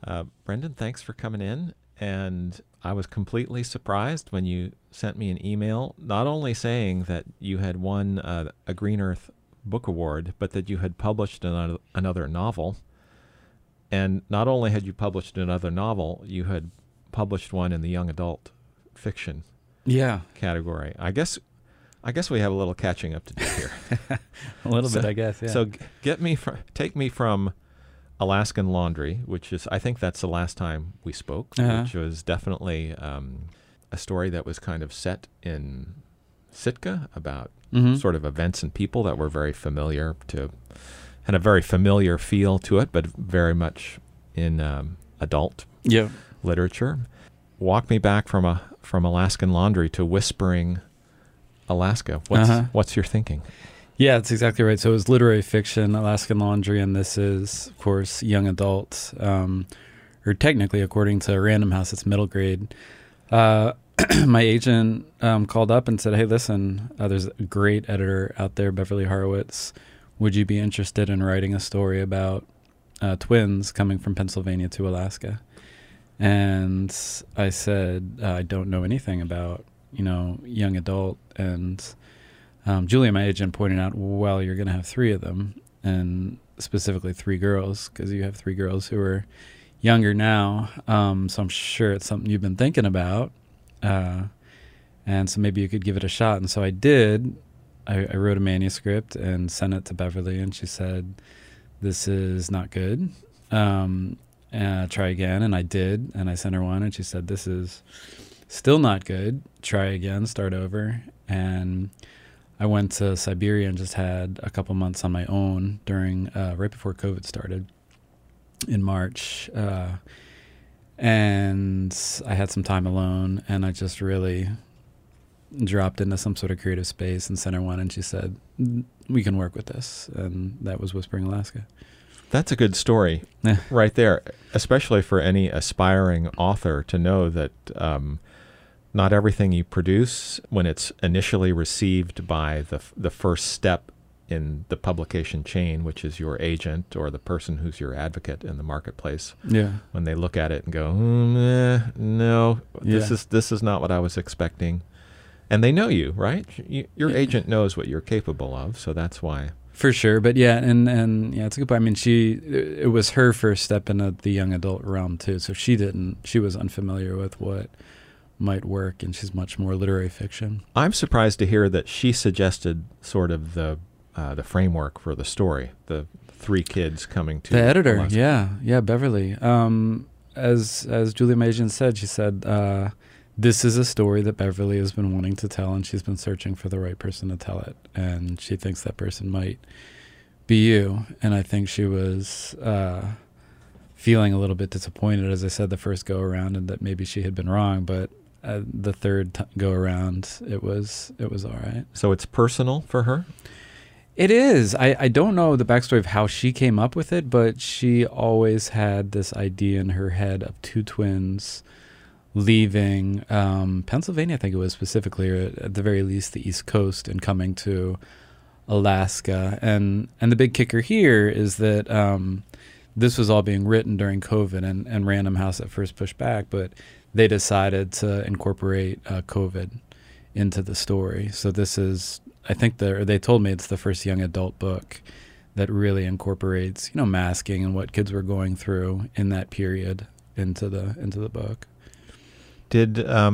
Brendan, thanks for coming in. And I was completely surprised when you sent me an email, not only saying that you had won a Green Earth Book Award, but that you had published another novel. And not only had you published another novel, you had published one in the young adult fiction category. I guess we have a little catching up to do here. A little bit, I guess. Yeah. So take me from Alaskan Laundry, which is, I think that's the last time we spoke, which was definitely a story that was kind of set in Sitka about sort of events and people that were very familiar to, and a very familiar feel to it, but very much in adult literature. Walk me back from Alaskan Laundry to Whispering Alaska. What's your thinking? Yeah, that's exactly right. So it was literary fiction, Alaskan Laundry, and this is, of course, young adult, or technically, according to Random House, it's middle grade. My agent called up and said, hey, listen, there's a great editor out there, Beverly Horowitz. Would you be interested in writing a story about twins coming from Pennsylvania to Alaska? And I said, I don't know anything about, young adult. And Julia, my agent, pointed out, well, you're going to have 3 of them, and specifically 3 girls, because you have 3 girls who are younger now. So I'm sure it's something you've been thinking about. And so maybe you could give it a shot. And so I did. I wrote a manuscript and sent it to Beverly, and she said, this is not good. Try again. And I did. And I sent her one, and she said, this is still not good. Try again, start over. And I went to Siberia and just had a couple months on my own during right before COVID started in March. And I had some time alone, and I just really dropped into some sort of creative space and sent her one, and she said, we can work with this. And that was Whispering Alaska. That's a good story right there, especially for any aspiring author to know that not everything you produce, when it's initially received by the first step in the publication chain, which is your agent or the person who's your advocate in the marketplace, when they look at it and go, no, this is not what I was expecting. And they know you, right? Your agent knows what you're capable of, so that's why. For sure, but and it's a good point. I mean, it was her first step into the young adult realm too, so she was unfamiliar with what might work, and she's much more literary fiction. I'm surprised to hear that she suggested sort of the framework for the story, the 3 kids coming to the editor. Alaska. Yeah, Beverly. As Julia, my agent, said, she said, this is a story that Beverly has been wanting to tell, and she's been searching for the right person to tell it. And she thinks that person might be you. And I think she was feeling a little bit disappointed, as I said, the first go around, and that maybe she had been wrong. But the third go around, it was all right. So it's personal for her? It is. I don't know the backstory of how she came up with it, but she always had this idea in her head of 2 twins leaving Pennsylvania, I think it was specifically, or at the very least the East Coast, and coming to Alaska. And the big kicker here is that this was all being written during COVID, and Random House at first pushed back, but they decided to incorporate COVID into the story. So this is, I think they told me it's the first young adult book that really incorporates, masking and what kids were going through in that period into the book. Did I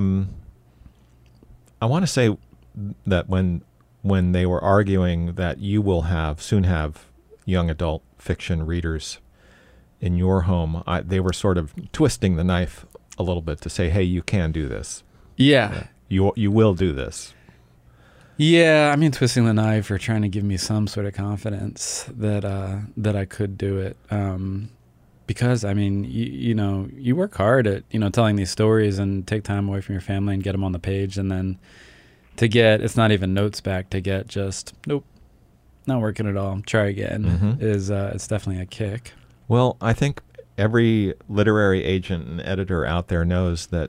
want to say that when they were arguing that you will soon have young adult fiction readers in your home, they were sort of twisting the knife a little bit to say, hey, you can do this. Yeah. You will do this. Yeah, I mean, twisting the knife or trying to give me some sort of confidence that I could do it. Because, I mean, you work hard at, telling these stories and take time away from your family and get them on the page. And then it's not even notes back, to get just, nope, not working at all, try again, it's definitely a kick. Well, I think every literary agent and editor out there knows that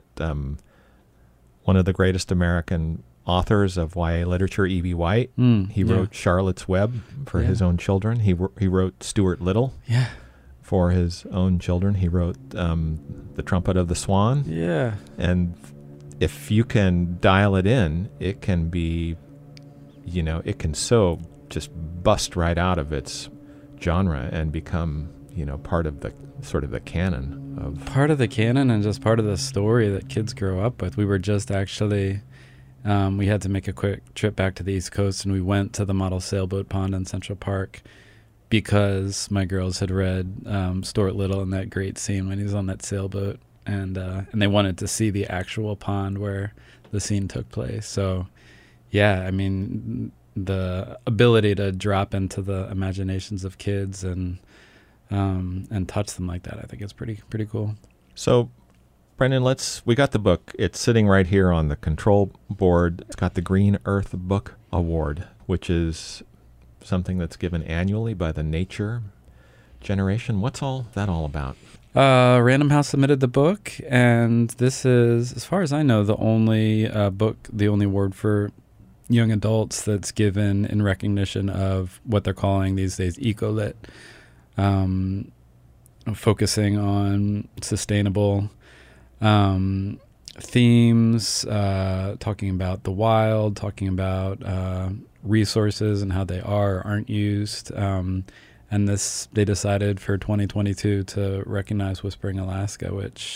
one of the greatest American authors of YA literature, E.B. White, he wrote Charlotte's Web for his own children. He wrote Stuart Little for his own children. He wrote The Trumpet of the Swan. Yeah. And if you can dial it in, it can be, it can so just bust right out of its genre and become, part of the sort of the canon of... Part of the canon and just part of the story that kids grow up with. We were just actually... we had to make a quick trip back to the East Coast, and we went to the model sailboat pond in Central Park because my girls had read Stuart Little in that great scene when he was on that sailboat, and they wanted to see the actual pond where the scene took place. So, yeah, I mean, the ability to drop into the imaginations of kids and touch them like that, I think is pretty cool. So, Brendan, we got the book. It's sitting right here on the control board. It's got the Green Earth Book Award, which is something that's given annually by the Nature Generation. What's all that all about? Random House submitted the book, and this is, as far as I know, the only the only award for young adults that's given in recognition of what they're calling these days eco-lit, focusing on sustainable themes, talking about the wild, talking about resources and how they are or aren't used. And they decided for 2022 to recognize Whispering Alaska,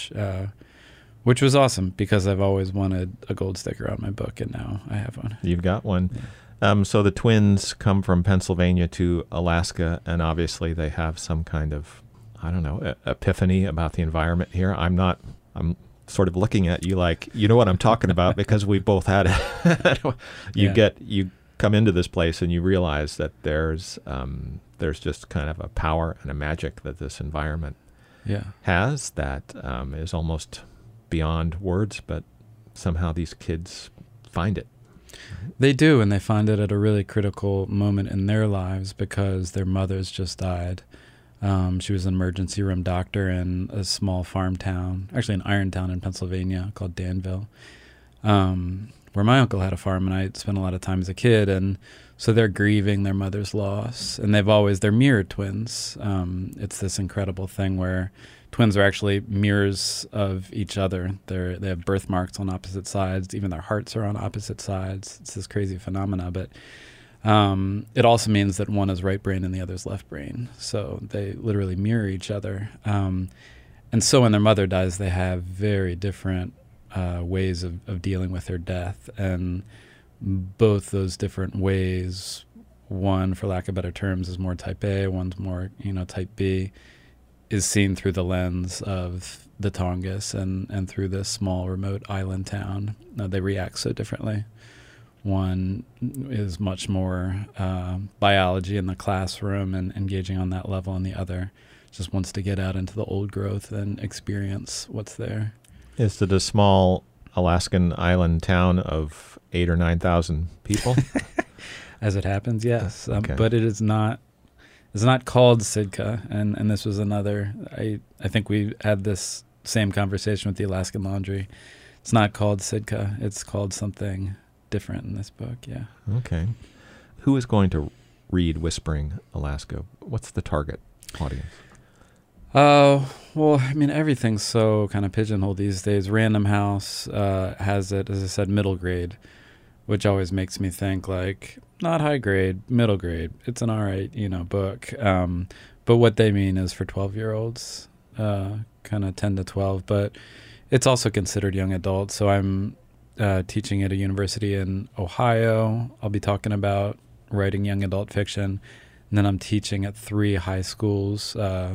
which was awesome because I've always wanted a gold sticker on my book, and now I have one. You've got one. Yeah. So the twins come from Pennsylvania to Alaska, and obviously they have some kind of, I don't know, epiphany about the environment here. I'm sort of looking at you like, you know what I'm talking about, because we both had it. You come into this place and you realize that there's just kind of a power and a magic that this environment has that is almost beyond words, but somehow these kids find it. They do, and they find it at a really critical moment in their lives because their mothers just died. She was an emergency room doctor in a small farm town, actually an iron town in Pennsylvania called Danville, where my uncle had a farm, and I spent a lot of time as a kid. And so they're grieving their mother's loss, and they're mirror twins. It's this incredible thing where twins are actually mirrors of each other. They have birthmarks on opposite sides. Even their hearts are on opposite sides. It's this crazy phenomena, but it also means that one is right brain and the other's left brain. So they literally mirror each other. And so when their mother dies, they have very different ways of dealing with her death. And both those different ways, one, for lack of better terms, is more type A, one's more, type B, is seen through the lens of the Tongass and through this small remote island town. They react so differently. One is much more biology in the classroom and engaging on that level, and the other just wants to get out into the old growth and experience what's there. Is it a small Alaskan island town of 8,000 or 9,000 people? As it happens, yes. Okay. But it is not. It's not called Sitka, and this was another. I think we had this same conversation with the Alaskan Laundry. It's not called Sitka. It's called something different in this book. Yeah. Okay. Who is going to read Whispering Alaska? What's the target audience? Well, I mean, everything's so kind of pigeonholed these days. Random House has it, as I said, middle grade, which always makes me think like not high grade, middle grade. It's an all right, book. But what they mean is for 12-year-olds, kind of 10 to 12. But it's also considered young adult. So I'm teaching at a university in Ohio. I'll be talking about writing young adult fiction. And then I'm teaching at 3 high schools,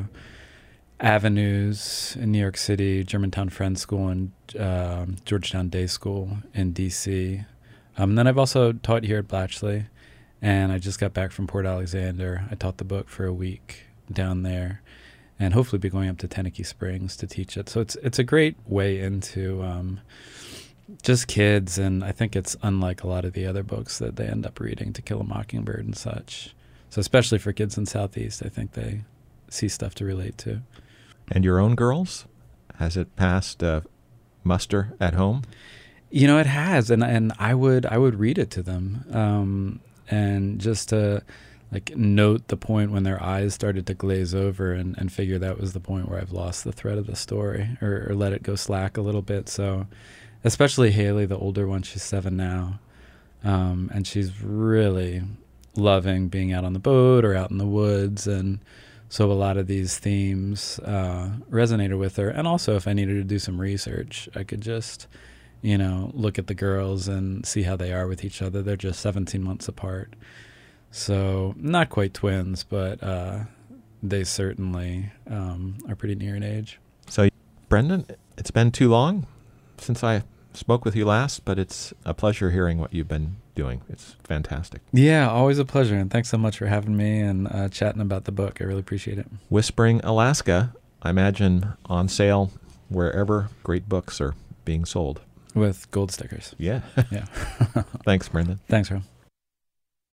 Avenues in New York City, Germantown Friends School, and Georgetown Day School in D.C. And then I've also taught here at Blatchley, and I just got back from Port Alexander. I taught the book for a week down there, and hopefully be going up to Tennecky Springs to teach it. So it's a great way into just kids, and I think it's unlike a lot of the other books that they end up reading, To Kill a Mockingbird and such. So especially for kids in Southeast, I think they see stuff to relate to. And your own girls? Has it passed muster at home? It has, and I would read it to them, and just to like note the point when their eyes started to glaze over and figure that was the point where I've lost the thread of the story or let it go slack a little bit. So especially Haley, the older one, she's 7 now. And she's really loving being out on the boat or out in the woods. And so a lot of these themes resonated with her. And also if I needed to do some research, I could just, look at the girls and see how they are with each other. They're just 17 months apart. So not quite twins, but they certainly are pretty near in age. So, Brendan, it's been too long since I spoke with you last, but it's a pleasure hearing what you've been doing. It's fantastic. Yeah, always a pleasure. And thanks so much for having me and chatting about the book. I really appreciate it. Whispering Alaska, I imagine on sale wherever great books are being sold. With gold stickers. Yeah. Yeah. Thanks, Brendan. Thanks, Ron.